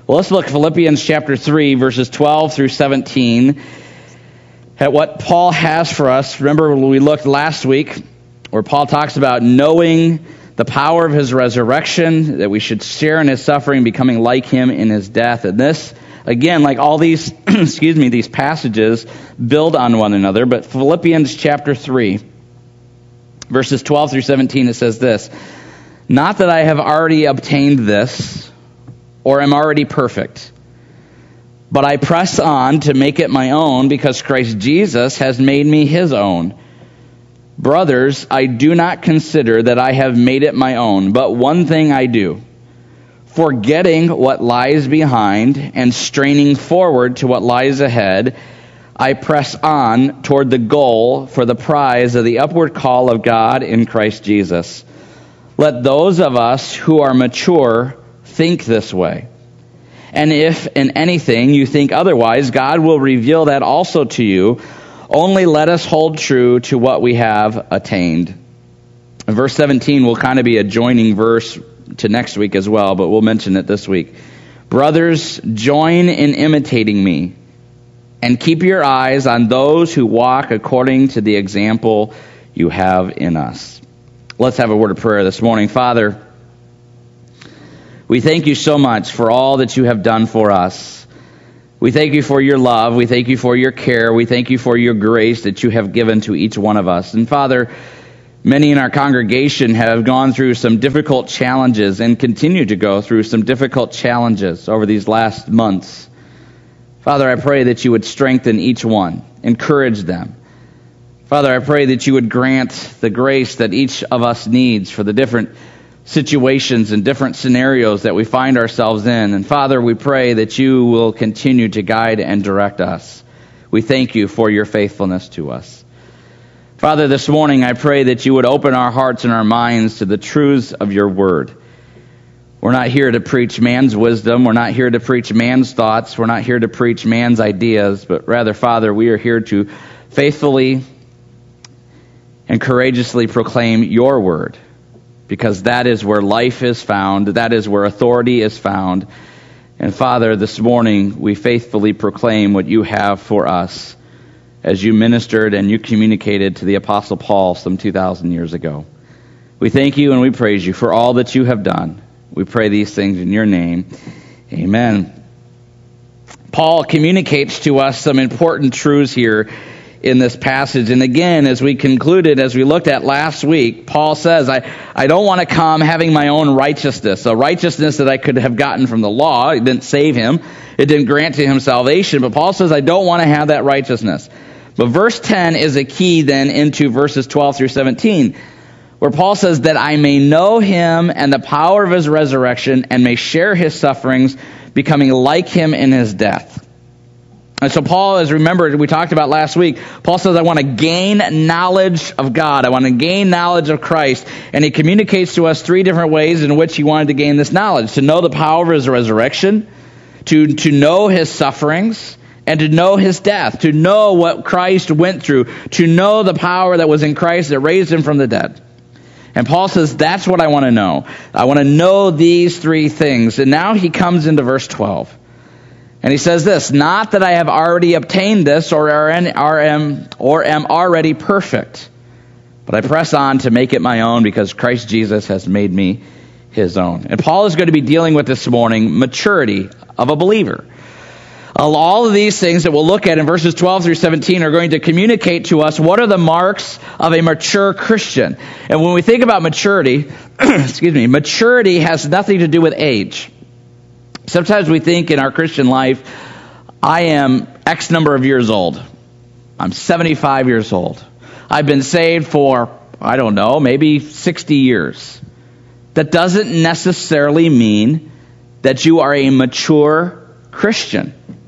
Well, let's look at Philippians chapter 3, verses 12 through 17, at what Paul has for us. Remember, we looked last week where Paul talks about knowing the power of his resurrection, that we should share in his suffering, becoming like him in his death. And this, again, like all these, these passages build on one another. But Philippians chapter 3, verses 12 through 17, it says this: "Not that I have already obtained this, or am already perfect, but I press on to make it my own, because Christ Jesus has made me his own. Brothers, I do not consider that I have made it my own, but one thing I do, forgetting what lies behind and straining forward to what lies ahead, I press on toward the goal for the prize of the upward call of God in Christ Jesus. Let those of us who are mature think this way. And if in anything you think otherwise, God will reveal that also to you. Only let us hold true to what we have attained." And verse 17 will kind of be a joining verse to next week as well, but we'll mention it this week. "Brothers, join in imitating me, and keep your eyes on those who walk according to the example you have in us." Let's have a word of prayer this morning. Father, we thank you so much for all that you have done for us. We thank you for your love. We thank you for your care. We thank you for your grace that you have given to each one of us. And Father, many in our congregation have gone through some difficult challenges and continue to go through some difficult challenges over these last months. Father, I pray that you would strengthen each one, encourage them. Father, I pray that you would grant the grace that each of us needs for the different situations and different scenarios that we find ourselves in. And Father, we pray that you will continue to guide and direct us. We thank you for your faithfulness to us. Father, this morning I pray that you would open our hearts and our minds to the truths of your word. We're not here to preach man's wisdom. We're not here to preach man's thoughts. We're not here to preach man's ideas. But rather, Father, we are here to faithfully and courageously proclaim your word, because that is where life is found. That is where authority is found. And Father, this morning we faithfully proclaim what you have for us as you ministered and you communicated to the Apostle Paul some 2,000 years ago. We thank you and we praise you for all that you have done. We pray these things in your name. Amen. Paul communicates to us some important truths here in this passage. And again, as we concluded, as we looked at last week, Paul says, I don't want to come having my own righteousness, a righteousness that I could have gotten from the law. It didn't save him. It didn't grant to him salvation. But Paul says, I don't want to have that righteousness. But verse 10 is a key then into verses 12 through 17, where Paul says that I may know him and the power of his resurrection and may share his sufferings, becoming like him in his death. And so Paul, as remembered, we talked about last week, Paul says, I want to gain knowledge of God. I want to gain knowledge of Christ. And he communicates to us three different ways in which he wanted to gain this knowledge: to know the power of his resurrection, to know his sufferings, and to know his death, to know what Christ went through, to know the power that was in Christ that raised him from the dead. And Paul says, that's what I want to know. I want to know these three things. And now he comes into verse 12. And he says this: "Not that I have already obtained this or am already perfect, but I press on to make it my own, because Christ Jesus has made me his own." And Paul is going to be dealing with this morning maturity of a believer. All of these things that we'll look at in verses 12 through 17 are going to communicate to us what are the marks of a mature Christian. And when we think about maturity, maturity has nothing to do with age. Sometimes we think in our Christian life, I am X number of years old. I'm 75 years old. I've been saved for, I don't know, maybe 60 years. That doesn't necessarily mean that you are a mature Christian.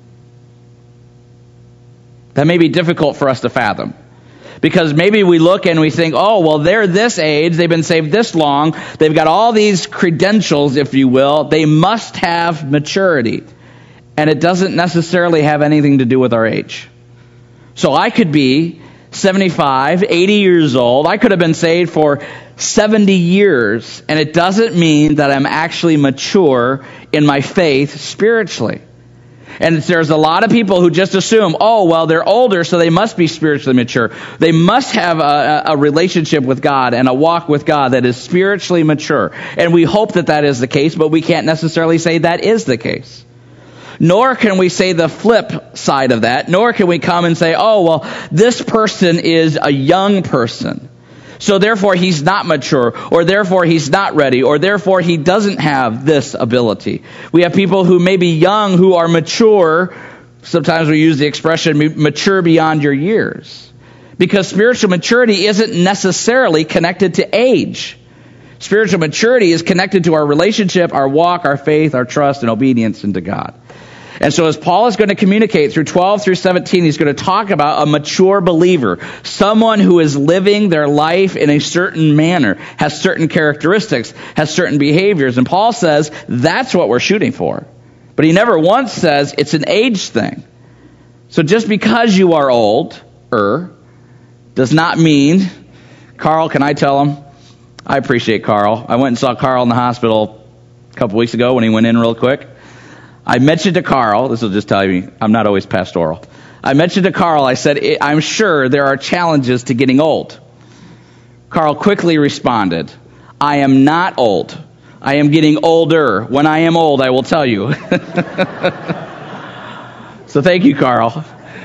That may be difficult for us to fathom. Because maybe we look and we think, oh, well, they're this age, they've been saved this long, they've got all these credentials, if you will, they must have maturity. And it doesn't necessarily have anything to do with our age. So I could be 75, 80 years old, I could have been saved for 70 years, and it doesn't mean that I'm actually mature in my faith spiritually. And there's a lot of people who just assume, oh, well, they're older, so they must be spiritually mature. They must have a relationship with God and a walk with God that is spiritually mature. And we hope that that is the case, but we can't necessarily say that is the case. Nor can we say the flip side of that. Nor can we come and say, oh, well, this person is a young person, so therefore he's not mature, or therefore he's not ready, or therefore he doesn't have this ability. We have people who may be young who are mature. Sometimes we use the expression mature beyond your years, because spiritual maturity isn't necessarily connected to age. Spiritual maturity is connected to our relationship, our walk, our faith, our trust, and obedience into God. And so as Paul is going to communicate through 12 through 17, he's going to talk about a mature believer, someone who is living their life in a certain manner, has certain characteristics, has certain behaviors. And Paul says that's what we're shooting for. But he never once says it's an age thing. So just because you are older does not mean, Carl, can I tell him? I appreciate Carl. I went and saw Carl in the hospital a couple weeks ago when he went in real quick. I mentioned to Carl, this will just tell you, I'm not always pastoral. I mentioned to Carl, I said, I'm sure there are challenges to getting old. Carl quickly responded, I am not old. I am getting older. When I am old, I will tell you. So thank you, Carl.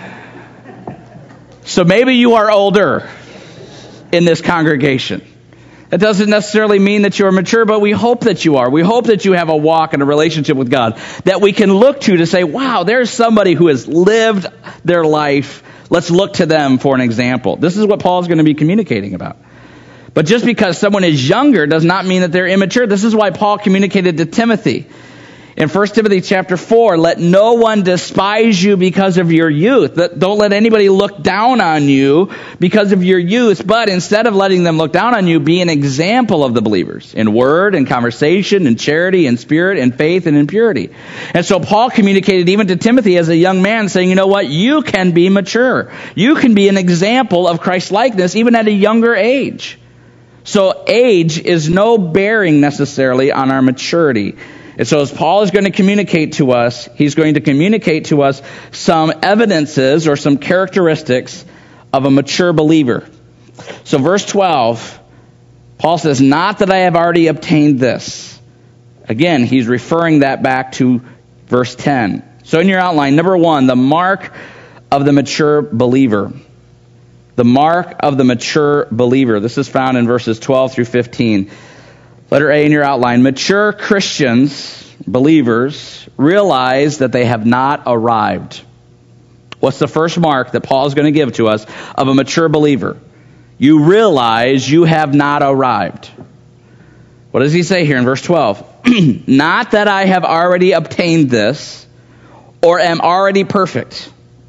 So maybe you are older in this congregation. It doesn't necessarily mean that you are mature, but we hope that you are. We hope that you have a walk and a relationship with God that we can look to say, wow, there's somebody who has lived their life. Let's look to them for an example. This is what Paul's going to be communicating about. But just because someone is younger does not mean that they're immature. This is why Paul communicated to Timothy. In 1 Timothy chapter 4, let no one despise you because of your youth. Don't let anybody look down on you because of your youth, but instead of letting them look down on you, be an example of the believers in word and conversation and charity and spirit and faith and in purity. And so Paul communicated even to Timothy as a young man saying, you know what, you can be mature. You can be an example of Christ's likeness even at a younger age. So age is no bearing necessarily on our maturity. And so as Paul is going to communicate to us, he's going to communicate to us some evidences or some characteristics of a mature believer. So verse 12, Paul says, not that I have already obtained this. Again, he's referring that back to verse 10. So in your outline, number one, the mark of the mature believer. The mark of the mature believer. This is found in verses 12 through 15. Letter A in your outline. Mature Christians, believers, realize that they have not arrived. What's the first mark that Paul is going to give to us of a mature believer? You realize you have not arrived. What does he say here in verse 12? Not that I have already obtained this or am already perfect,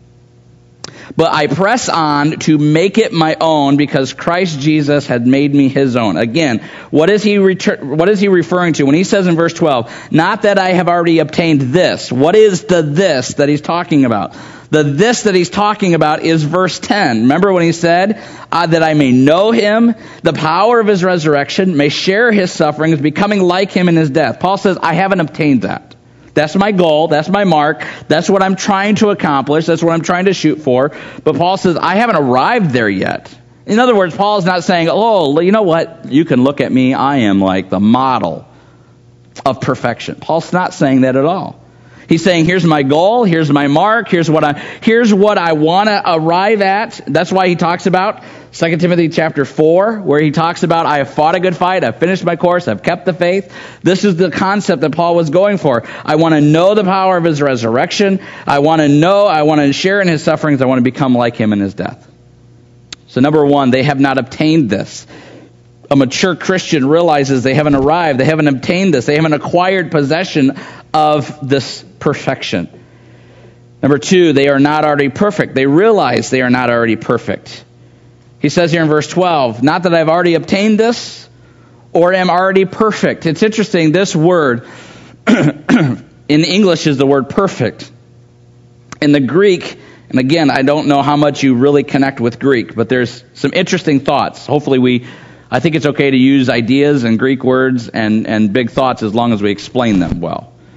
but I press on to make it my own because Christ Jesus had made me his own. Again, what is he referring to when he says in verse 12, not that I have already obtained this? What is the this that he's talking about? The this that he's talking about is verse 10. Remember when he said, that I may know him, the power of his resurrection, may share his sufferings, becoming like him in his death. Paul says, I haven't obtained that. That's my goal. That's my mark. That's what I'm trying to accomplish. That's what I'm trying to shoot for. But Paul says, I haven't arrived there yet. In other words, Paul is not saying, oh, you know what? You can look at me. I am like the model of perfection. Paul's not saying that at all. He's saying, here's my goal. Here's my mark. Here's what I want to arrive at. That's why he talks about 2 Timothy chapter 4, where he talks about, I have fought a good fight, I've finished my course, I've kept the faith. This is the concept that Paul was going for. I want to know the power of his resurrection. I want to share in his sufferings. I want to become like him in his death. So number one, they have not obtained this. A mature Christian realizes they haven't arrived, they haven't obtained this, they haven't acquired possession of this perfection. Number two, they are not already perfect. They realize they are not already perfect. He says here in verse 12, not that I've already obtained this or am already perfect. It's interesting, this word in English is the word perfect. In the Greek, and again, I don't know how much you really connect with Greek, but there's some interesting thoughts. Hopefully I think it's okay to use ideas and Greek words and big thoughts as long as we explain them well.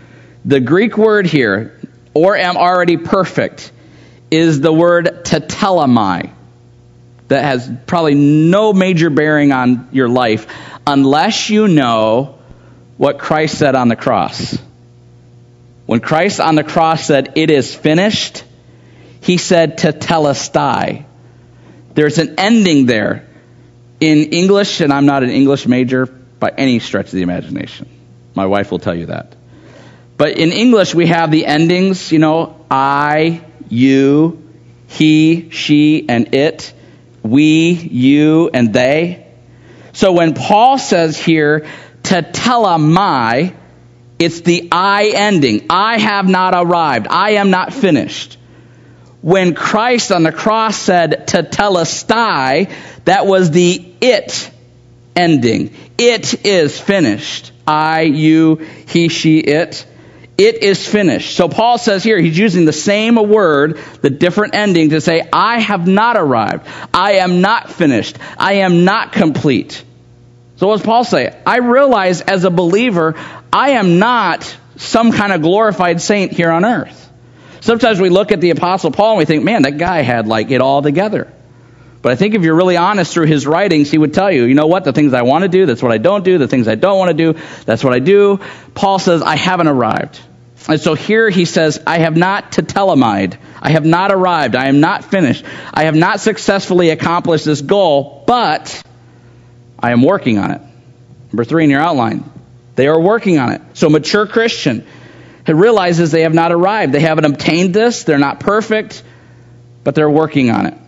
The Greek word here, or am already perfect, is the word tetelestai. That has probably no major bearing on your life unless you know what Christ said on the cross. When Christ on the cross said, "It is finished," he said tetelestai. There's an ending there. In English, and I'm not an English major by any stretch of the imagination. My wife will tell you that. But in English, we have the endings, I, you, he, she, and it. We, you, and they. So when Paul says here, tetelestai, it's the I ending. I have not arrived. I am not finished. When Christ on the cross said tetelestai, that was the it ending. It is finished. I, you, he, she, it. It is finished. So Paul says here, he's using the same word, the different ending, to say, I have not arrived. I am not finished. I am not complete. So what does Paul say? I realize as a believer, I am not some kind of glorified saint here on earth. Sometimes we look at the Apostle Paul and we think, man, that guy had it all together. But I think if you're really honest through his writings, he would tell you, you know what? The things I want to do, that's what I don't do. The things I don't want to do, that's what I do. Paul says, I haven't arrived. And so here he says, I have not tetelestai. I have not arrived. I am not finished. I have not successfully accomplished this goal, but I am working on it. Number 3 in your outline. They are working on it. So mature Christian realizes they have not arrived. They haven't obtained this. They're not perfect, but they're working on it.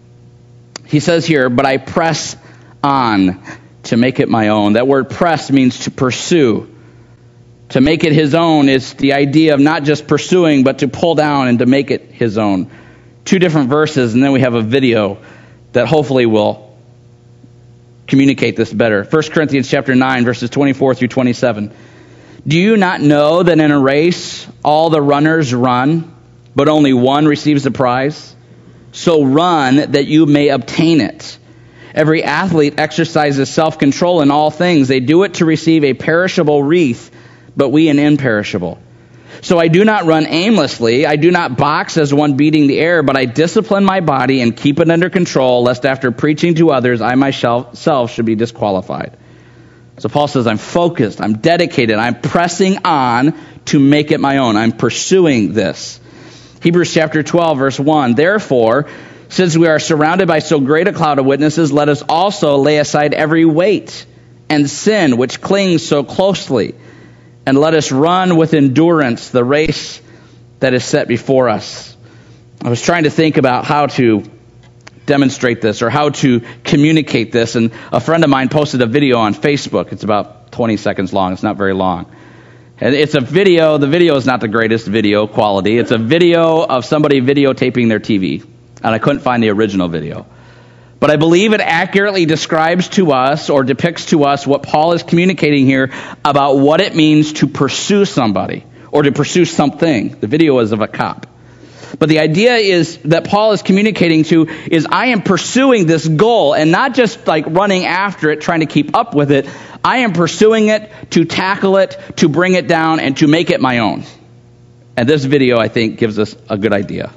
He says here, but I press on to make it my own. That word press means to pursue. To make it his own is the idea of not just pursuing, but to pull down and to make it his own. 2 different verses, and then we have a video that hopefully will communicate this better. 1 Corinthians chapter 9, verses 24 through 27. Do you not know that in a race all the runners run, but only one receives the prize? So run that you may obtain it. Every athlete exercises self-control in all things. They do it to receive a perishable wreath, but we an imperishable. So I do not run aimlessly. I do not box as one beating the air, but I discipline my body and keep it under control, lest after preaching to others, I myself should be disqualified. So Paul says, I'm focused, I'm dedicated, I'm pressing on to make it my own. I'm pursuing this. Hebrews chapter 12, verse 1. Therefore, since we are surrounded by so great a cloud of witnesses, let us also lay aside every weight and sin which clings so closely, and let us run with endurance the race that is set before us. I was trying to think about how to demonstrate this or how to communicate this, and a friend of mine posted a video on Facebook. It's about 20 seconds long. It's not very long. And it's a video. The video is not the greatest video quality. It's a video of somebody videotaping their TV. And I couldn't find the original video. But I believe it accurately describes to us or depicts to us what Paul is communicating here about what it means to pursue somebody or to pursue something. The video is of a cop. But the idea is that Paul is communicating to is I am pursuing this goal and not just running after it, trying to keep up with it. I am pursuing it to tackle it, to bring it down, and to make it my own. And this video, I think, gives us a good idea.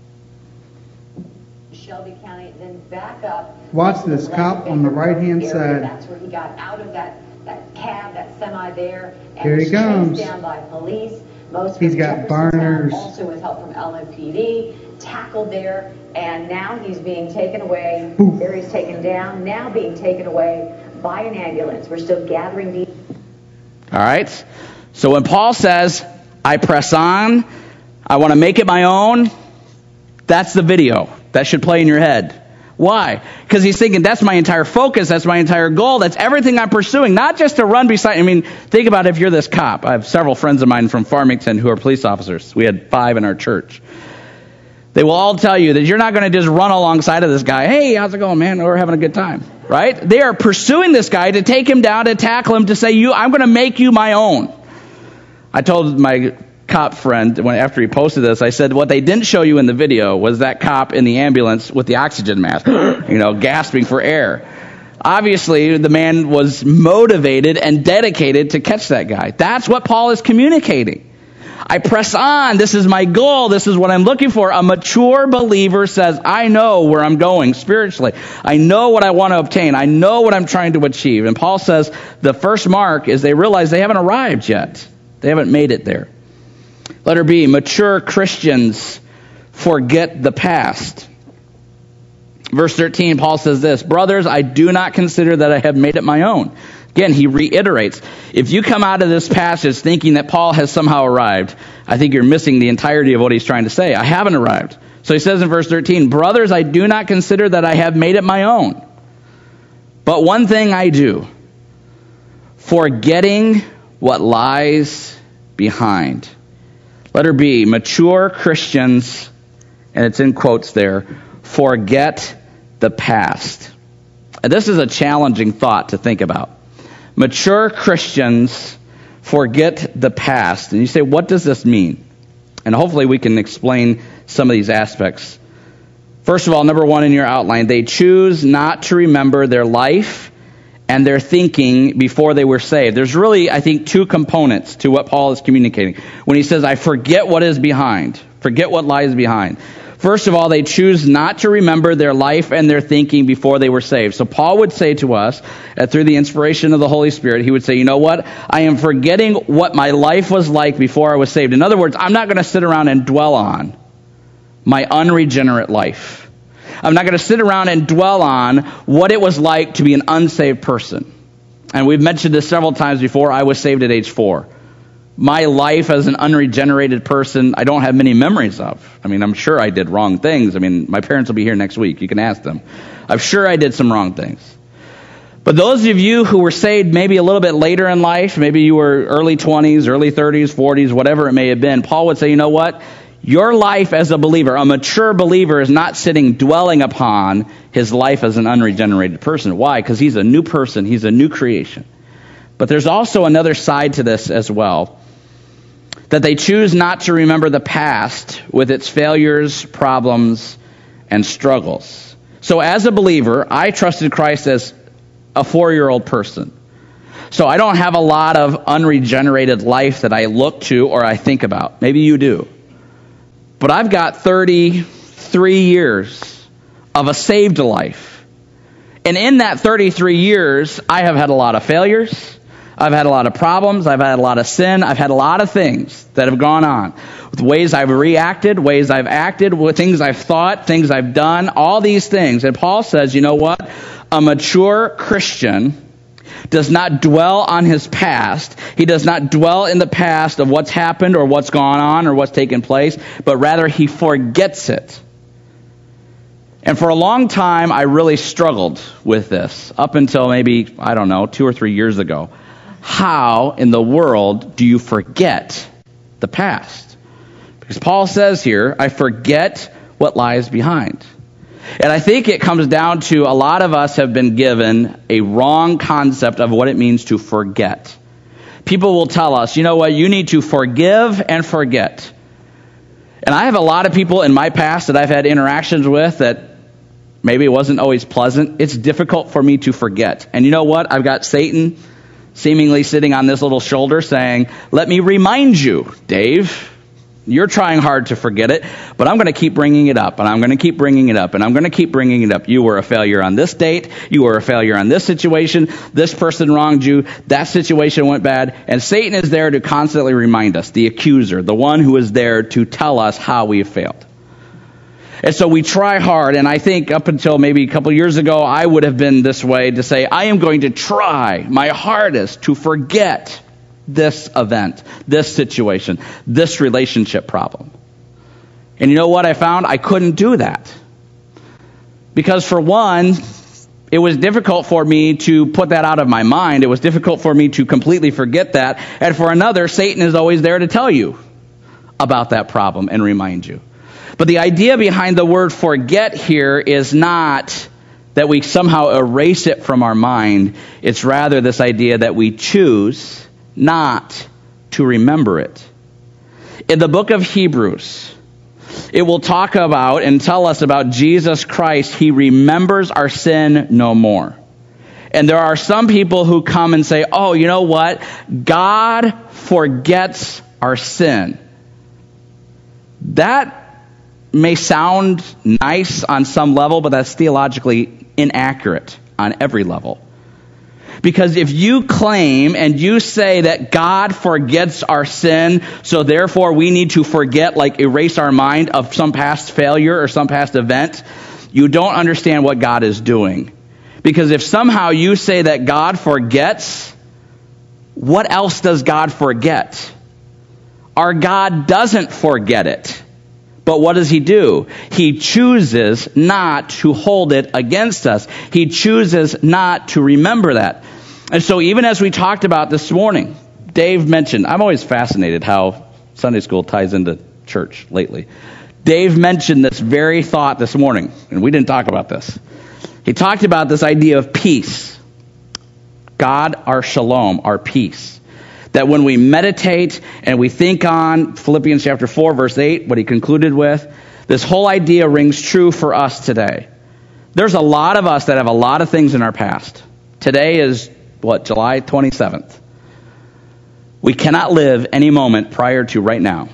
Shelby County, then back up. Watch this cop on the right-hand side. That's where he got out of that cab, that semi there. And Here he comes. Down by police. He's got burners. Also with help from LMPD, tackled there, and now he's being taken away. Oof. There he's taken down, now being taken away by an ambulance. We're still gathering these. All right. So when Paul says, I press on, I want to make it my own, that's the video. That should play in your head. Why? Because he's thinking, that's my entire focus, that's my entire goal, that's everything I'm pursuing, not just to run beside. Think about if you're this cop. I have several friends of mine from Farmington who are police officers. We had 5 in our church. They will all tell you that you're not going to just run alongside of this guy. Hey, how's it going, man? We're having a good time, right? They are pursuing this guy to take him down, to tackle him, to say, I'm going to make you my own. I told my cop friend, after he posted this, I said, what they didn't show you in the video was that cop in the ambulance with the oxygen mask, gasping for air. Obviously, the man was motivated and dedicated to catch that guy. That's what Paul is communicating. I press on. This is my goal. This is what I'm looking for. A mature believer says, I know where I'm going spiritually. I know what I want to obtain. I know what I'm trying to achieve. And Paul says the first mark is they realize they haven't arrived yet. They haven't made it there. Letter B, mature Christians forget the past. Verse 13, Paul says this, brothers, I do not consider that I have made it my own. Again, he reiterates, if you come out of this passage thinking that Paul has somehow arrived, I think you're missing the entirety of what he's trying to say. I haven't arrived. So he says in verse 13, brothers, I do not consider that I have made it my own. But one thing I do, forgetting what lies behind. Letter B, mature Christians, and it's in quotes there, forget the past. And this is a challenging thought to think about. Mature Christians forget the past. And you say, what does this mean? And hopefully we can explain some of these aspects. First of all, number one in your outline, they choose not to remember their life and their thinking before they were saved. There's really, I think, two components to what Paul is communicating. When he says, I forget what is behind, forget what lies behind. First of all, they choose not to remember their life and their thinking before they were saved. So Paul would say to us, through the inspiration of the Holy Spirit, he would say, you know what? I am forgetting what my life was like before I was saved. In other words, I'm not going to sit around and dwell on my unregenerate life. I'm not going to sit around and dwell on what it was like to be an unsaved person. And we've mentioned this several times before. I was saved at age 4. My life as an unregenerated person, I don't have many memories of. I mean, I'm sure I did wrong things. I mean, my parents will be here next week. You can ask them. I'm sure I did some wrong things. But those of you who were saved maybe a little bit later in life, maybe you were early 20s, early 30s, 40s, whatever it may have been, Paul would say, you know what? Your life as a believer, a mature believer, is not sitting dwelling upon his life as an unregenerated person. Why? Because he's a new person. He's a new creation. But there's also another side to this as well. That they choose not to remember the past with its failures, problems, and struggles. So as a believer, I trusted Christ as a 4-year-old person. So I don't have a lot of unregenerated life that I look to or I think about. Maybe you do. But I've got 33 years of a saved life. And in that 33 years, I have had a lot of failures. I've had a lot of problems. I've had a lot of sin. I've had a lot of things that have gone on. With ways I've reacted, ways I've acted, with things I've thought, things I've done, all these things. And Paul says, you know what? A mature Christian does not dwell on his past. He does not dwell in the past of what's happened or what's gone on or what's taken place, but rather he forgets it. And for a long time, I really struggled with this, up until maybe, 2 or 3 years ago. How in the world do you forget the past? Because Paul says here, I forget what lies behind. And I think it comes down to a lot of us have been given a wrong concept of what it means to forget. People will tell us, you know what, you need to forgive and forget. And I have a lot of people in my past that I've had interactions with that maybe it wasn't always pleasant. It's difficult for me to forget. And you know what? I've got Satan seemingly sitting on this little shoulder saying, let me remind you, Dave, you're trying hard to forget it, but I'm going to keep bringing it up, and I'm going to keep bringing it up, and I'm going to keep bringing it up. You were a failure on this date. You were a failure on this situation. This person wronged you. That situation went bad. And Satan is there to constantly remind us, the accuser, the one who is there to tell us how we have failed. And so we try hard, and I think up until maybe a couple years ago, I would have been this way to say, I am going to try my hardest to forget this event, this situation, this relationship problem. And you know what I found? I couldn't do that. Because for one, it was difficult for me to put that out of my mind. It was difficult for me to completely forget that. And for another, Satan is always there to tell you about that problem and remind you. But the idea behind the word forget here is not that we somehow erase it from our mind. It's rather this idea that we choose not to remember it. In the book of Hebrews, it will talk about and tell us about Jesus Christ. He remembers our sin no more. And there are some people who come and say, oh, you know what? God forgets our sin. That may sound nice on some level, but that's theologically inaccurate on every level. Because if you claim and you say that God forgets our sin, so therefore we need to forget, like erase our mind of some past failure or some past event, you don't understand what God is doing. Because if somehow you say that God forgets, what else does God forget? Our God doesn't forget it. But what does he do? He chooses not to hold it against us. He chooses not to remember that. And so even as we talked about this morning, Dave mentioned, I'm always fascinated how Sunday school ties into church lately. Dave mentioned this very thought this morning, and we didn't talk about this. He talked about this idea of peace. God, our shalom, our peace. That when we meditate and we think on Philippians chapter 4, verse 8, what he concluded with, this whole idea rings true for us today. There's a lot of us that have a lot of things in our past. Today is, July 27th. We cannot live any moment prior to right now.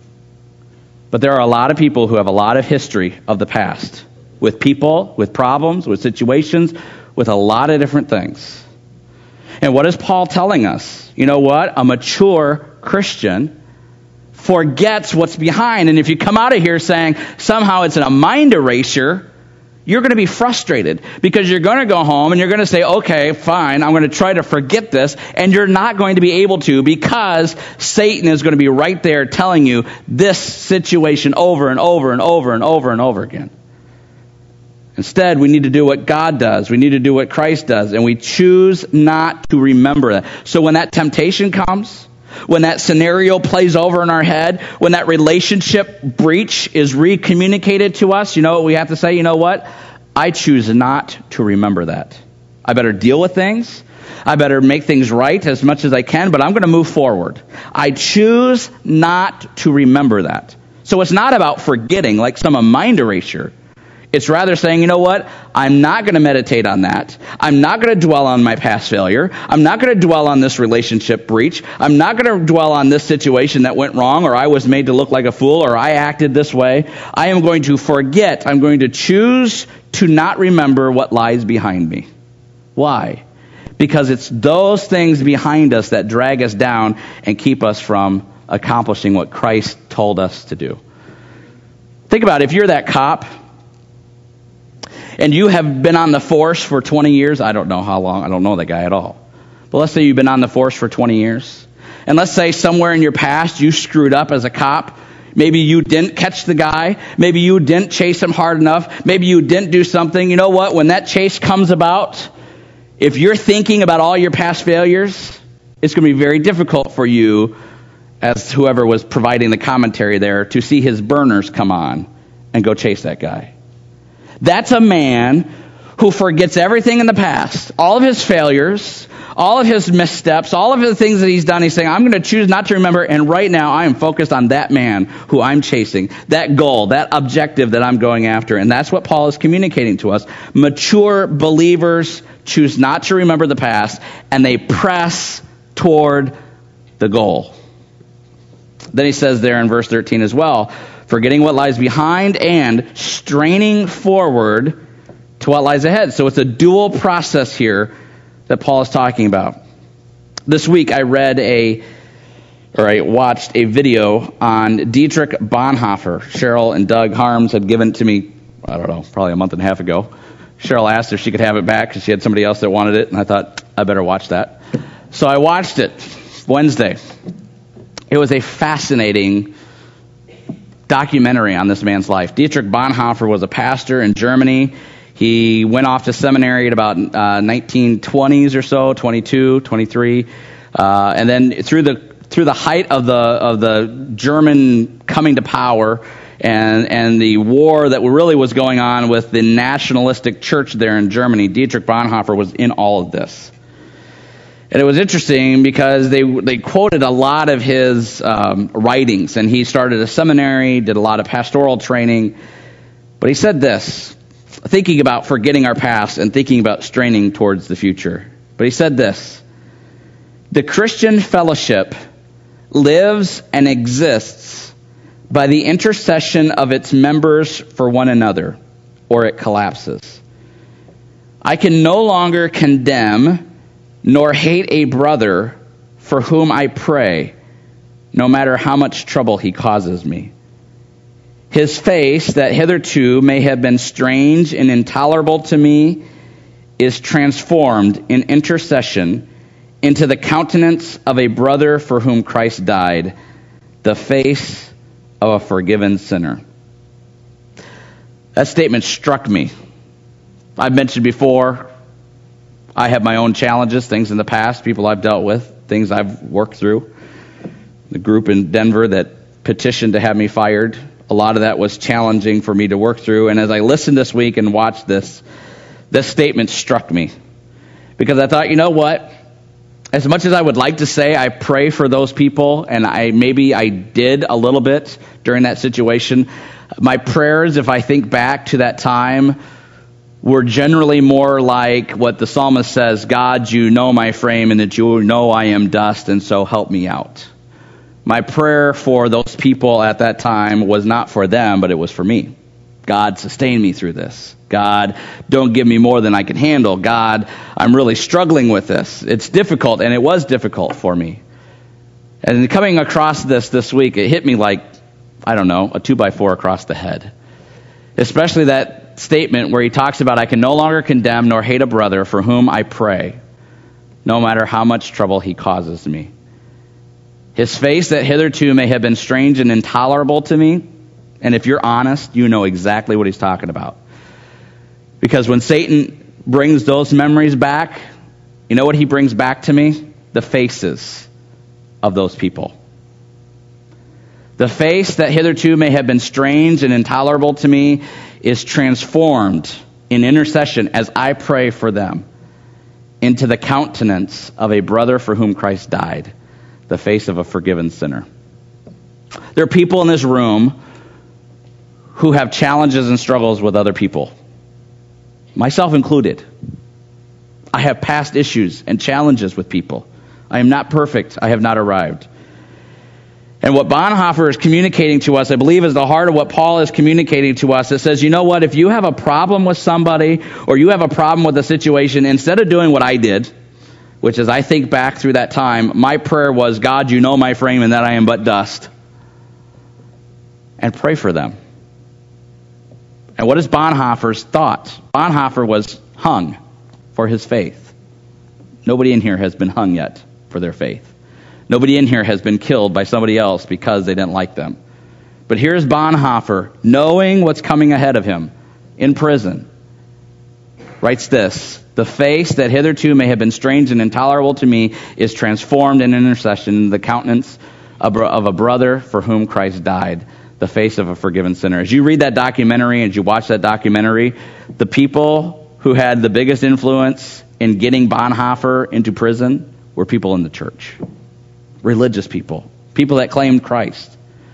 But there are a lot of people who have a lot of history of the past. With people, with problems, with situations, with a lot of different things. And what is Paul telling us? You know what? A mature Christian forgets what's behind. And if you come out of here saying somehow it's a mind eraser, you're going to be frustrated because you're going to go home and you're going to say, okay, fine, I'm going to try to forget this. And you're not going to be able to because Satan is going to be right there telling you this situation over and over and over and over and over again. Instead, we need to do what God does. We need to do what Christ does. And we choose not to remember that. So when that temptation comes, when that scenario plays over in our head, when that relationship breach is recommunicated to us, you know what we have to say? You know what? I choose not to remember that. I better deal with things. I better make things right as much as I can, but I'm going to move forward. I choose not to remember that. So it's not about forgetting like some mind erasure. It's rather saying, you know what? I'm not going to meditate on that. I'm not going to dwell on my past failure. I'm not going to dwell on this relationship breach. I'm not going to dwell on this situation that went wrong, or I was made to look like a fool, or I acted this way. I am going to forget. I'm going to choose to not remember what lies behind me. Why? Because it's those things behind us that drag us down and keep us from accomplishing what Christ told us to do. Think about it. If you're that cop, and you have been on the force for 20 years. I don't know how long. I don't know that guy at all. But let's say you've been on the force for 20 years. And let's say somewhere in your past you screwed up as a cop. Maybe you didn't catch the guy. Maybe you didn't chase him hard enough. Maybe you didn't do something. You know what? When that chase comes about, if you're thinking about all your past failures, it's going to be very difficult for you, as whoever was providing the commentary there, to see his burners come on and go chase that guy. That's a man who forgets everything in the past, all of his failures, all of his missteps, all of the things that he's done. He's saying, I'm going to choose not to remember, and right now I am focused on that man who I'm chasing, that goal, that objective that I'm going after. And that's what Paul is communicating to us. Mature believers choose not to remember the past, and they press toward the goal. Then he says there in verse 13 as well, forgetting what lies behind and straining forward to what lies ahead. So it's a dual process here that Paul is talking about. This week I watched a video on Dietrich Bonhoeffer. Cheryl and Doug Harms had given it to me, I don't know, probably a month and a half ago. Cheryl asked if she could have it back because she had somebody else that wanted it, and I thought, I better watch that. So I watched it Wednesday. It was a fascinating documentary on this man's life. Dietrich Bonhoeffer was a pastor in Germany. He went off to seminary at about 1920s or so, 22, 23. And then through the height of the German coming to power and the war that really was going on with the nationalistic church there in Germany, Dietrich Bonhoeffer was in all of this. And it was interesting because they quoted a lot of his writings, and he started a seminary, did a lot of pastoral training. But he said this, thinking about forgetting our past and thinking about straining towards the future. But he said this, the Christian fellowship lives and exists by the intercession of its members for one another, or it collapses. I can no longer condemn nor hate a brother for whom I pray, no matter how much trouble he causes me. His face, that hitherto may have been strange and intolerable to me, is transformed in intercession into the countenance of a brother for whom Christ died, the face of a forgiven sinner. That statement struck me. I've mentioned before, I have my own challenges, things in the past, people I've dealt with, things I've worked through. The group in Denver that petitioned to have me fired, a lot of that was challenging for me to work through. And as I listened this week and watched this statement struck me. Because I thought, you know what? As much as I would like to say I pray for those people, and I did a little bit during that situation, my prayers, if I think back to that time, were generally more like what the psalmist says, God, you know my frame, and that you know I am dust, and so help me out. My prayer for those people at that time was not for them, but it was for me. God, sustain me through this. God, don't give me more than I can handle. God, I'm really struggling with this. It's difficult, and it was difficult for me. And coming across this week, it hit me like, I don't know, a 2x4 across the head. Especially that statement where he talks about, I can no longer condemn nor hate a brother for whom I pray, no matter how much trouble he causes me. His face that hitherto may have been strange and intolerable to me, and if you're honest, you know exactly what he's talking about. Because when Satan brings those memories back, you know what he brings back to me? The faces of those people. The face that hitherto may have been strange and intolerable to me is transformed in intercession as I pray for them into the countenance of a brother for whom Christ died, the face of a forgiven sinner. There are people in this room who have challenges and struggles with other people, myself included. I have past issues and challenges with people. I am not perfect. I have not arrived. And what Bonhoeffer is communicating to us, I believe, is the heart of what Paul is communicating to us. It says, you know what, if you have a problem with somebody or you have a problem with a situation, instead of doing what I did, which is I think back through that time, my prayer was, God, you know my frame and that I am but dust. And pray for them. And what is Bonhoeffer's thought? Bonhoeffer was hung for his faith. Nobody in here has been hung yet for their faith. Nobody in here has been killed by somebody else because they didn't like them. But here's Bonhoeffer, knowing what's coming ahead of him in prison, writes this: the face that hitherto may have been strange and intolerable to me is transformed in intercession in the countenance of a brother for whom Christ died, the face of a forgiven sinner. As you read that documentary, as you watch that documentary, the people who had the biggest influence in getting Bonhoeffer into prison were people in the church. Religious people. People that claimed Christ.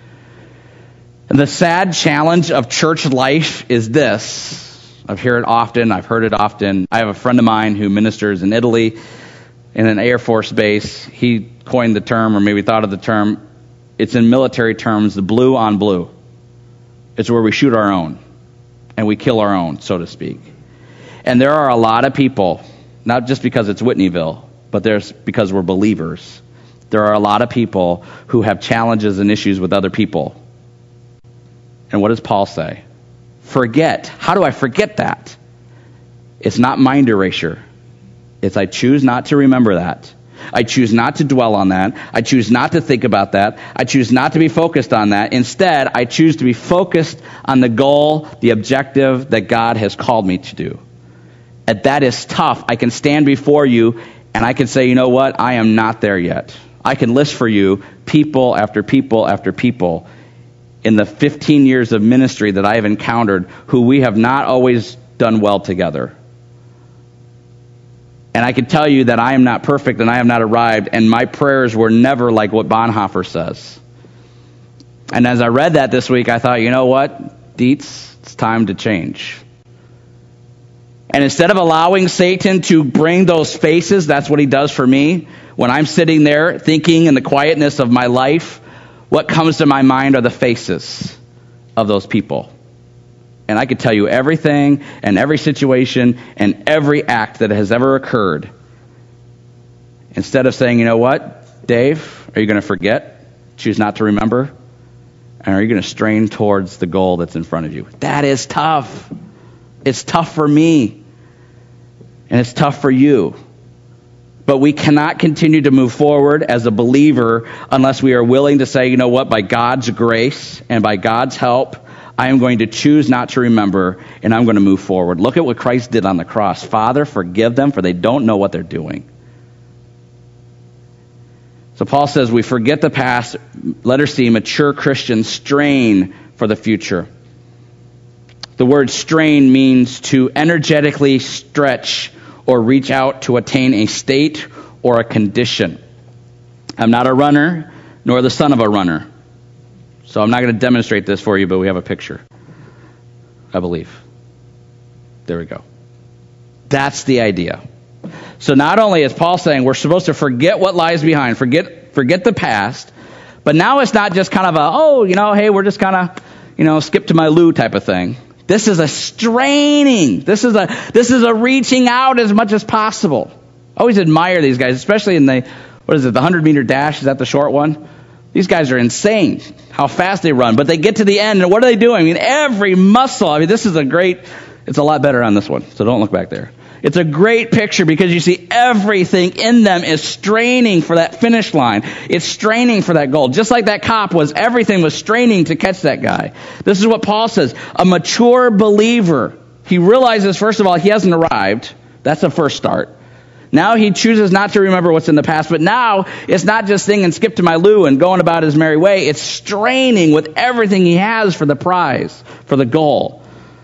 And the sad challenge of church life is this. I've heard it often. I've heard it often. I have a friend of mine who ministers in Italy in an Air Force base. He coined the term, or maybe thought of the term. It's in military terms, the blue on blue. It's where we shoot our own. And we kill our own, so to speak. And there are a lot of people, not just because it's Whitneyville, but there's because we're believers. There are a lot of people who have challenges and issues with other people. And what does Paul say? Forget. How do I forget that? It's not mind erasure. It's I choose not to remember that. I choose not to dwell on that. I choose not to think about that. I choose not to be focused on that. Instead, I choose to be focused on the goal, the objective that God has called me to do. And that is tough. I can stand before you and I can say, you know what? I am not there yet. I can list for you people after people after people in the 15 years of ministry that I have encountered who we have not always done well together. And I can tell you that I am not perfect and I have not arrived, and my prayers were never like what Bonhoeffer says. And as I read that this week, I thought, you know what, Dietz, it's time to change. And instead of allowing Satan to bring those faces, that's what he does for me. When I'm sitting there thinking in the quietness of my life, what comes to my mind are the faces of those people. And I could tell you everything and every situation and every act that has ever occurred. Instead of saying, you know what, Dave, are you going to forget? Choose not to remember? And are you going to strain towards the goal that's in front of you? That is tough. It's tough for me. And it's tough for you. But we cannot continue to move forward as a believer unless we are willing to say, you know what, by God's grace and by God's help, I am going to choose not to remember, and I'm going to move forward. Look at what Christ did on the cross. Father, forgive them, for they don't know what they're doing. So Paul says we forget the past. Letter C, mature Christians strain for the future. The word strain means to energetically stretch or reach out to attain a state or a condition. I'm not a runner, nor the son of a runner. So I'm not going to demonstrate this for you, but we have a picture, I believe. There we go. That's the idea. So not only is Paul saying we're supposed to forget what lies behind, forget the past, but now it's not just kind of hey, we're just kind of, skip to my loo type of thing. This is a straining. This is a reaching out as much as possible. I always admire these guys, especially in the 100-meter dash? Is that the short one? These guys are insane how fast they run. But they get to the end, and what are they doing? Every muscle. This is it's a lot better on this one, so don't look back there. It's a great picture because you see everything in them is straining for that finish line. It's straining for that goal. Just like that cop everything was straining to catch that guy. This is what Paul says. A mature believer, he realizes, first of all, he hasn't arrived. That's the first start. Now he chooses not to remember what's in the past, but now it's not just singing skip to my loo and going about his merry way. It's straining with everything he has for the prize, for the goal.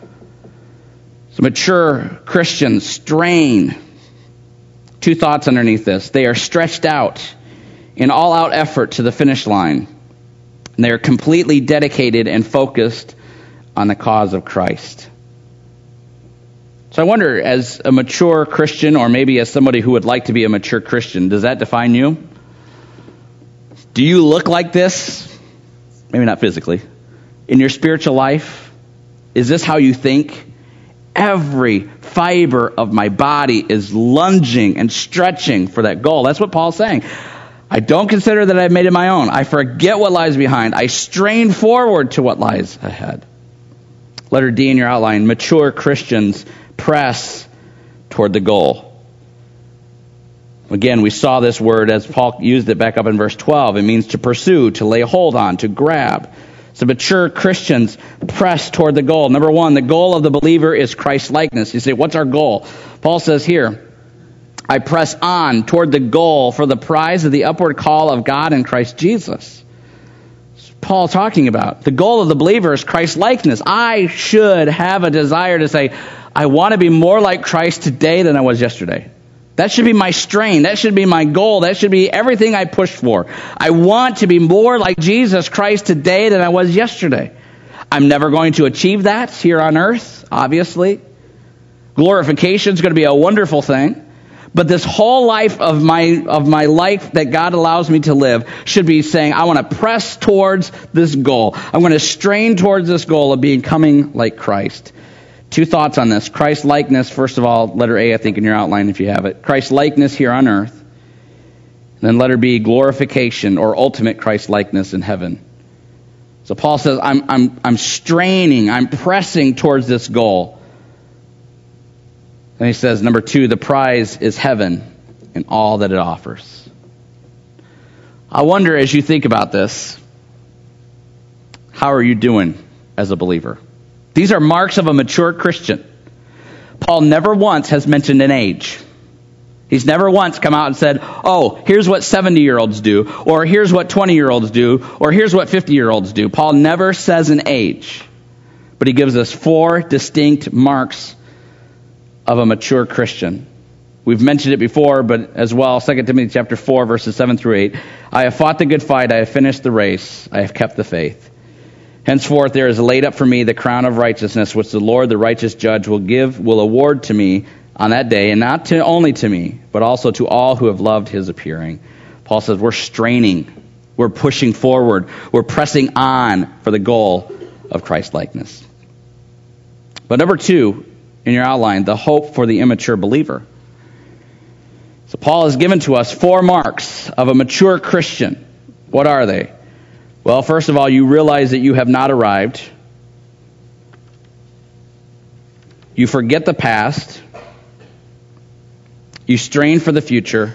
So mature Christians strain. Two thoughts underneath this. They are stretched out in all-out effort to the finish line. And they are completely dedicated and focused on the cause of Christ. So I wonder, as a mature Christian, or maybe as somebody who would like to be a mature Christian, does that define you? Do you look like this? Maybe not physically. In your spiritual life? Is this how you think? Every fiber of my body is lunging and stretching for that goal. That's what Paul's saying. I don't consider that I've made it my own. I forget what lies behind. I strain forward to what lies ahead. Letter D in your outline. Mature Christians press toward the goal. Again, we saw this word as Paul used it back up in verse 12. It means to pursue, to lay hold on, to grab. So mature Christians press toward the goal. Number one, the goal of the believer is Christ-likeness. You say, what's our goal? Paul says here, I press on toward the goal for the prize of the upward call of God in Christ Jesus. That's what Paul talking about. The goal of the believer is Christ-likeness. I should have a desire to say, I want to be more like Christ today than I was yesterday. That should be my strain. That should be my goal. That should be everything I push for. I want to be more like Jesus Christ today than I was yesterday. I'm never going to achieve that here on earth, obviously. Glorification is going to be a wonderful thing. But this whole life of my life that God allows me to live should be saying, I want to press towards this goal. I'm going to strain towards this goal of becoming like Christ. Two thoughts on this. Christ-likeness, first of all, letter A, I think, in your outline if you have it. Christ-likeness here on earth. And then letter B, glorification or ultimate Christ-likeness in heaven. So Paul says, I'm straining, I'm pressing towards this goal. And he says, number two, the prize is heaven and all that it offers. I wonder, as you think about this, how are you doing as a believer? These are marks of a mature Christian. Paul never once has mentioned an age. He's never once come out and said, oh, here's what 70-year-olds do, or here's what 20-year-olds do, or here's what 50-year-olds do. Paul never says an age, but he gives us four distinct marks of a mature Christian. We've mentioned it before, but as well, 2 Timothy chapter 4, verses 7 through 8. I have fought the good fight, I have finished the race, I have kept the faith. Henceforth there is laid up for me the crown of righteousness, which the Lord, the righteous judge, will award to me on that day, and not only to me, but also to all who have loved his appearing. Paul says we're straining We're pushing forward. We're pressing on for the goal of Christ-likeness. But number 2, in your outline, the hope for the immature believer. So Paul has given to us 4 marks of a mature Christian. What are they? Well, first of all, you realize that you have not arrived. You forget the past. You strain for the future.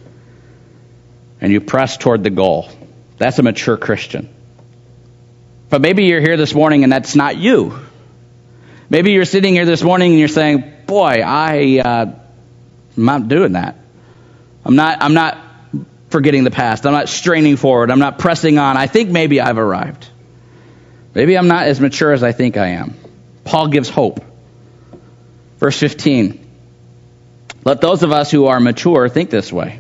And you press toward the goal. That's a mature Christian. But maybe you're here this morning and that's not you. Maybe you're sitting here this morning and you're saying, boy, I'm not doing that. I'm not forgetting the past. I'm not straining forward. I'm not pressing on. I think maybe I've arrived. Maybe I'm not as mature as I think I am. Paul gives hope. Verse 15. Let those of us who are mature think this way.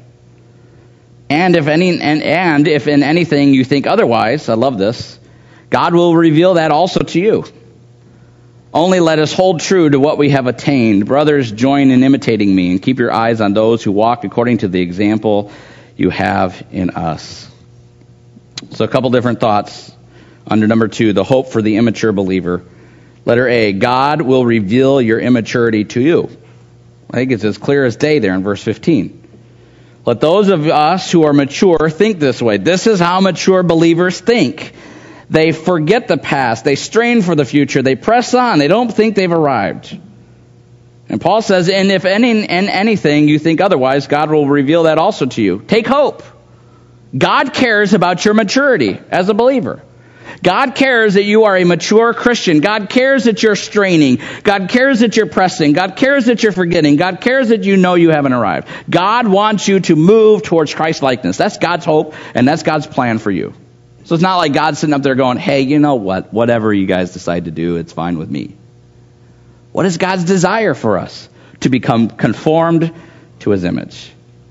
And if in anything you think otherwise, I love this, God will reveal that also to you. Only let us hold true to what we have attained. Brothers, join in imitating me and keep your eyes on those who walk according to the example you have in us. So a couple different thoughts under number 2, the hope for the immature believer. Letter A, God will reveal your immaturity to you. I think it's as clear as day there in verse 15. Let those of us who are mature think this way. This is how mature believers think. They forget the past. They strain for the future. They press on. They don't think they've arrived. And Paul says, and if in anything you think otherwise, God will reveal that also to you. Take hope. God cares about your maturity as a believer. God cares that you are a mature Christian. God cares that you're straining. God cares that you're pressing. God cares that you're forgetting. God cares that you know you haven't arrived. God wants you to move towards Christ-likeness. That's God's hope, and that's God's plan for you. So it's not like God's sitting up there going, hey, you know what? Whatever you guys decide to do, it's fine with me. What is God's desire for us? To become conformed to his image.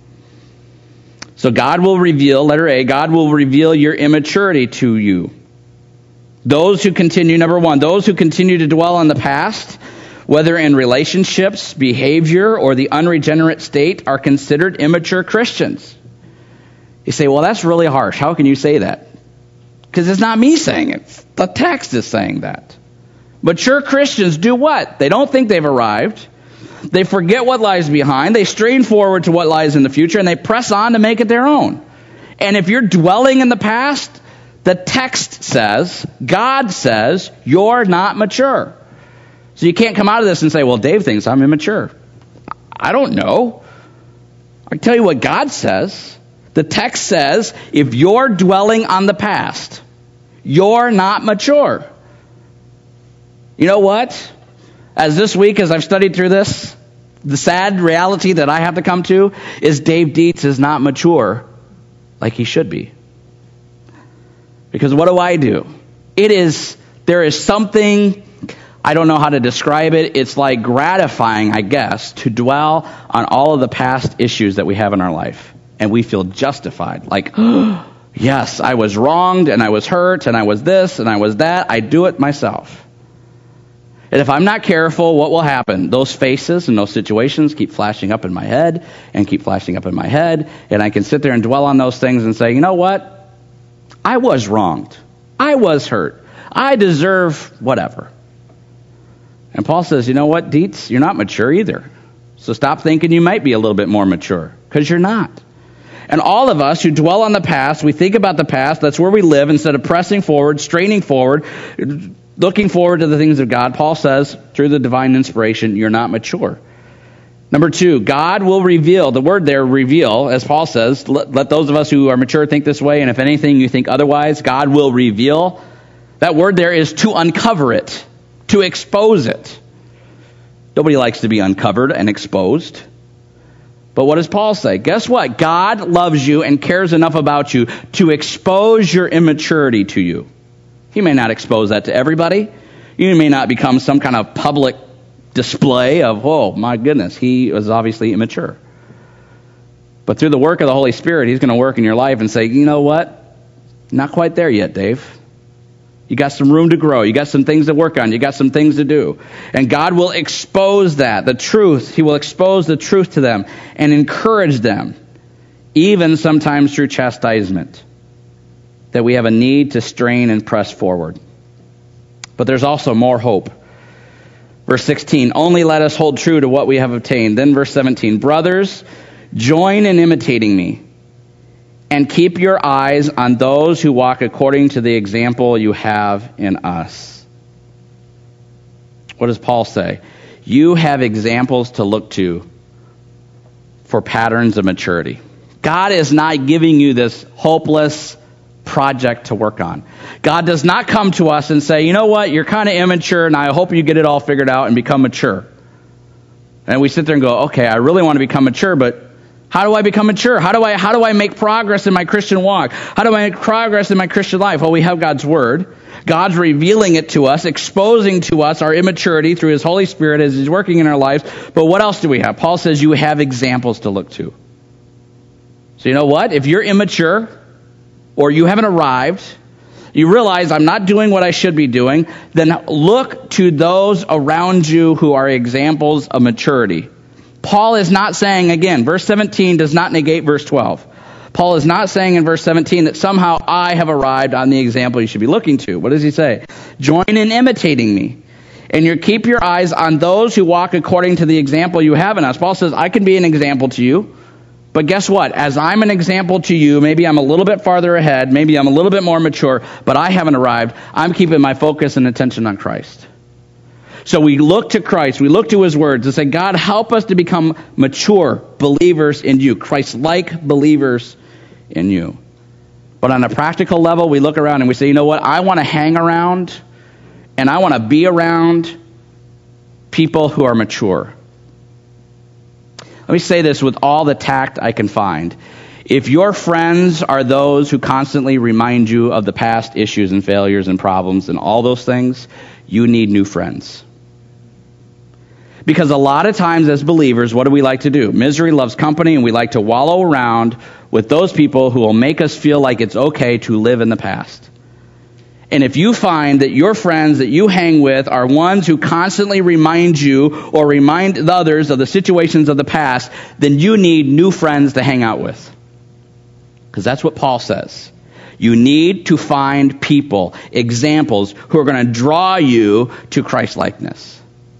So God will reveal, letter A, God will reveal your immaturity to you. Those who continue, number 1, those who continue to dwell on the past, whether in relationships, behavior, or the unregenerate state, are considered immature Christians. You say, well, that's really harsh. How can you say that? Because it's not me saying it. The text is saying that. Mature Christians do what? They don't think they've arrived. They forget what lies behind. They strain forward to what lies in the future, and they press on to make it their own. And if you're dwelling in the past, the text says, God says, you're not mature. So you can't come out of this and say, well, Dave thinks I'm immature. I don't know. I can tell you what God says. The text says, if you're dwelling on the past, you're not mature. You know what? As I've studied through this, the sad reality that I have to come to is Dave Dietz is not mature like he should be. Because what do? There is something, I don't know how to describe it. It's like gratifying, I guess, to dwell on all of the past issues that we have in our life. And we feel justified. Like, oh, yes, I was wronged and I was hurt and I was this and I was that. I do it myself. And if I'm not careful, what will happen? Those faces and those situations keep flashing up in my head and keep flashing up in my head. And I can sit there and dwell on those things and say, you know what? I was wronged. I was hurt. I deserve whatever. And Paul says, you know what, Dietz? You're not mature either. So stop thinking you might be a little bit more mature, because you're not. And all of us who dwell on the past, we think about the past, that's where we live, instead of pressing forward, straining forward, looking forward to the things of God. Paul says, through the divine inspiration, you're not mature. Number 2, God will reveal. The word there, reveal, as Paul says, let those of us who are mature think this way, and if anything you think otherwise, God will reveal. That word there is to uncover it, to expose it. Nobody likes to be uncovered and exposed. But what does Paul say? Guess what? God loves you and cares enough about you to expose your immaturity to you. He may not expose that to everybody. You may not become some kind of public display of, oh, my goodness, he was obviously immature. But through the work of the Holy Spirit, he's going to work in your life and say, you know what? Not quite there yet, Dave. You got some room to grow. You got some things to work on. You got some things to do. And God will expose that, the truth. He will expose the truth to them and encourage them, even sometimes through chastisement. that we have a need to strain and press forward. But there's also more hope. Verse 16, only let us hold true to what we have obtained. Then verse 17, brothers, join in imitating me, and keep your eyes on those who walk according to the example you have in us. What does Paul say? You have examples to look to for patterns of maturity. God is not giving you this hopeless project to work on. God does not come to us and say, you know what, you're kind of immature, and I hope you get it all figured out and become mature. And we sit there and go, okay, I really want to become mature, but how do I become mature? How do I make progress in my Christian walk? How do I make progress in my Christian life? Well, we have God's Word. God's revealing it to us, exposing to us our immaturity through His Holy Spirit as He's working in our lives. But what else do we have? Paul says you have examples to look to. So you know what? If you're immature or you haven't arrived, you realize I'm not doing what I should be doing, then look to those around you who are examples of maturity. Paul is not saying, again, verse 17 does not negate verse 12. Paul is not saying in verse 17 that somehow I have arrived on the example you should be looking to. What does he say? Join in imitating me, and keep your eyes on those who walk according to the example you have in us. Paul says, I can be an example to you, but guess what? As I'm an example to you, maybe I'm a little bit farther ahead, maybe I'm a little bit more mature, but I haven't arrived. I'm keeping my focus and attention on Christ. So we look to Christ, we look to His words and say, God, help us to become mature believers in you, Christ-like believers in you. But on a practical level, we look around and we say, you know what, I want to hang around and I want to be around people who are mature. Let me say this with all the tact I can find. If your friends are those who constantly remind you of the past issues and failures and problems and all those things, you need new friends. Because a lot of times as believers, what do we like to do? Misery loves company, and we like to wallow around with those people who will make us feel like it's okay to live in the past. And if you find that your friends that you hang with are ones who constantly remind you or remind the others of the situations of the past, then you need new friends to hang out with. Because that's what Paul says. You need to find people, examples, who are going to draw you to Christ-likeness.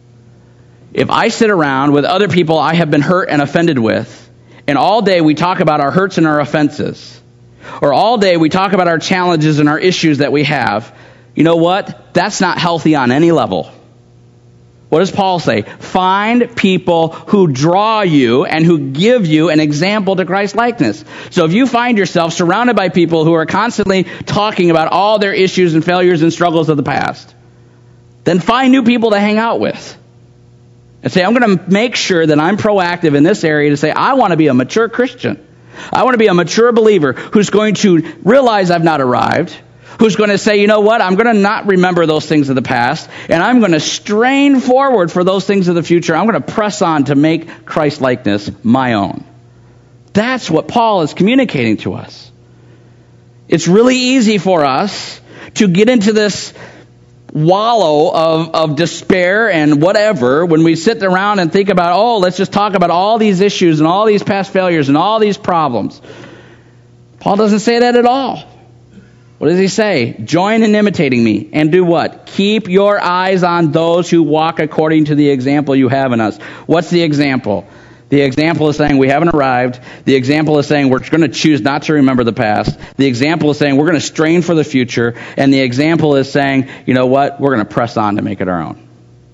If I sit around with other people I have been hurt and offended with, and all day we talk about our hurts and our offenses, or all day we talk about our challenges and our issues that we have, you know what? That's not healthy on any level. What does Paul say? Find people who draw you and who give you an example to Christ-likeness. So if you find yourself surrounded by people who are constantly talking about all their issues and failures and struggles of the past, then find new people to hang out with. And say, I'm going to make sure that I'm proactive in this area to say, I want to be a mature Christian. I want to be a mature believer who's going to realize I've not arrived, who's going to say, you know what, I'm going to not remember those things of the past, and I'm going to strain forward for those things of the future. I'm going to press on to make Christ-likeness my own. That's what Paul is communicating to us. It's really easy for us to get into this wallow of despair and whatever when we sit around and think about, oh, let's just talk about all these issues and all these past failures and all these problems. Paul doesn't say that at all. What does he say? Join in imitating me and do what? Keep your eyes on those who walk according to the example you have in us. What's the example? The example is saying we haven't arrived. The example is saying we're going to choose not to remember the past. The example is saying we're going to strain for the future. And the example is saying, you know what? We're going to press on to make it our own.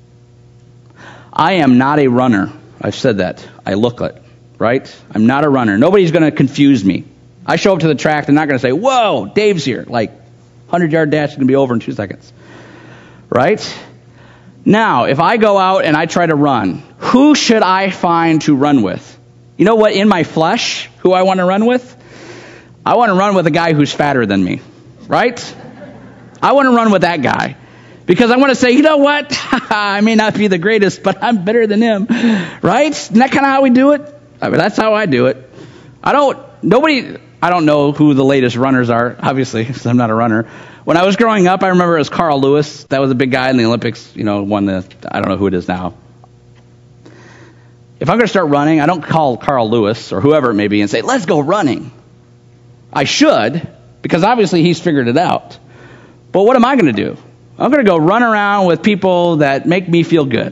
I am not a runner. I've said that. I look it, right? I'm not a runner. Nobody's going to confuse me. I show up to the track, they're not going to say, whoa, Dave's here. Like, 100-yard dash is going to be over in 2 seconds. Right? Now, if I go out and I try to run, who should I find to run with? You know what, in my flesh, who I want to run with? I want to run with a guy who's fatter than me, right? I want to run with that guy. Because I want to say, you know what? I may not be the greatest, but I'm better than him, right? Isn't that kind of how we do it? I mean, that's how I do it. I don't know who the latest runners are, obviously, because I'm not a runner. When I was growing up, I remember it was Carl Lewis. That was a big guy in the Olympics, won the, I don't know who it is now. If I'm going to start running, I don't call Carl Lewis or whoever it may be and say, let's go running. I should, because obviously he's figured it out. But what am I going to do? I'm going to go run around with people that make me feel good.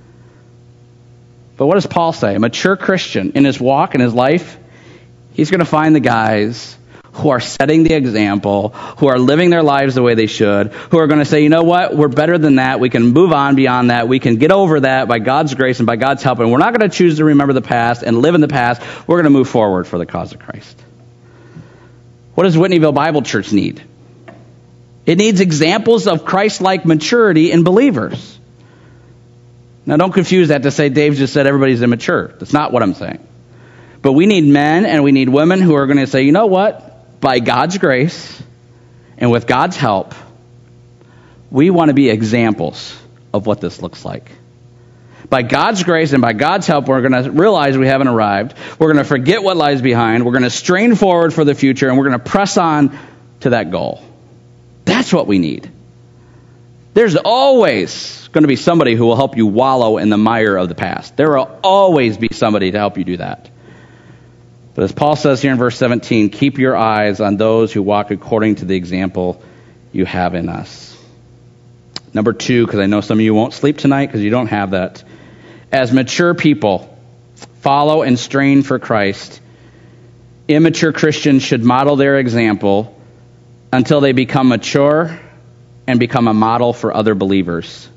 But what does Paul say? A mature Christian in his walk, in his life, he's going to find the guys who are setting the example, who are living their lives the way they should, who are going to say, you know what, we're better than that. We can move on beyond that. We can get over that by God's grace and by God's help. And we're not going to choose to remember the past and live in the past. We're going to move forward for the cause of Christ. What does Whitneyville Bible Church need? It needs examples of Christ-like maturity in believers. Now, don't confuse that to say Dave just said everybody's immature. That's not what I'm saying. But we need men and we need women who are going to say, you know what? By God's grace and with God's help, we want to be examples of what this looks like. By God's grace and by God's help, we're going to realize we haven't arrived. We're going to forget what lies behind. We're going to strain forward for the future, and we're going to press on to that goal. That's what we need. There's always going to be somebody who will help you wallow in the mire of the past. There will always be somebody to help you do that. But as Paul says here in verse 17, keep your eyes on those who walk according to the example you have in us. Number 2, because I know some of you won't sleep tonight because you don't have that. As mature people follow and strain for Christ, immature Christians should model their example until they become mature and become a model for other believers.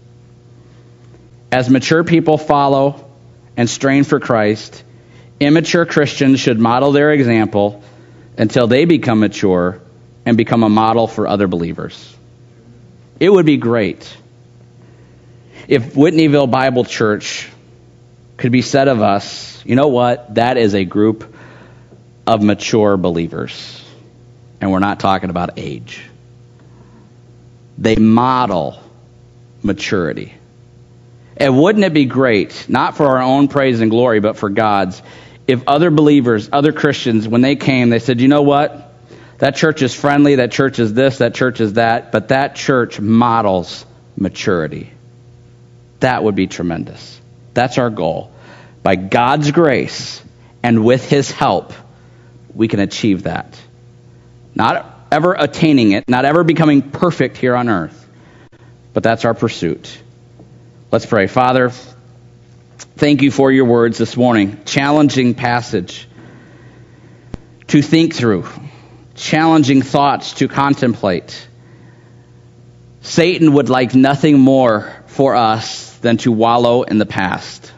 As mature people follow and strain for Christ, immature Christians should model their example until they become mature and become a model for other believers. It would be great if Whitneyville Bible Church could be said of us, you know what, that is a group of mature believers. And we're not talking about age. They model maturity. And wouldn't it be great, not for our own praise and glory, but for God's, if other believers, other Christians, when they came, they said, you know what? That church is friendly, that church is this, that church is that, but that church models maturity. That would be tremendous. That's our goal. By God's grace and with His help, we can achieve that. Not ever attaining it, not ever becoming perfect here on earth, but that's our pursuit. Let's pray. Father, thank you for your words this morning. Challenging passage to think through. Challenging thoughts to contemplate. Satan would like nothing more for us than to wallow in the past.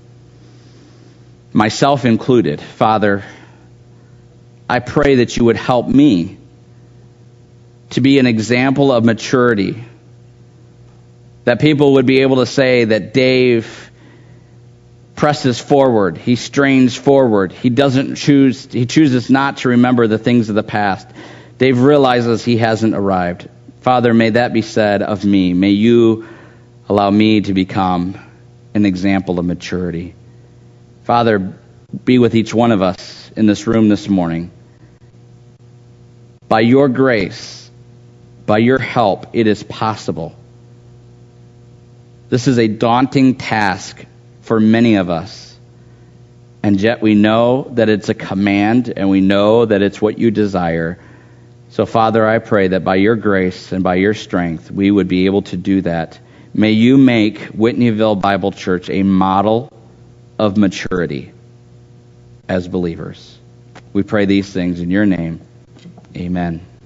Myself included. Father, I pray that you would help me to be an example of maturity. That people would be able to say that Dave presses forward. He strains forward. He chooses not to remember the things of the past. Dave realizes he hasn't arrived. Father, may that be said of me. May you allow me to become an example of maturity. Father, be with each one of us in this room this morning. By your grace, by your help, it is possible. This is a daunting task for many of us. And yet we know that it's a command and we know that it's what you desire. So Father, I pray that by your grace and by your strength, we would be able to do that. May you make Whitneyville Bible Church a model of maturity as believers. We pray these things in your name. Amen.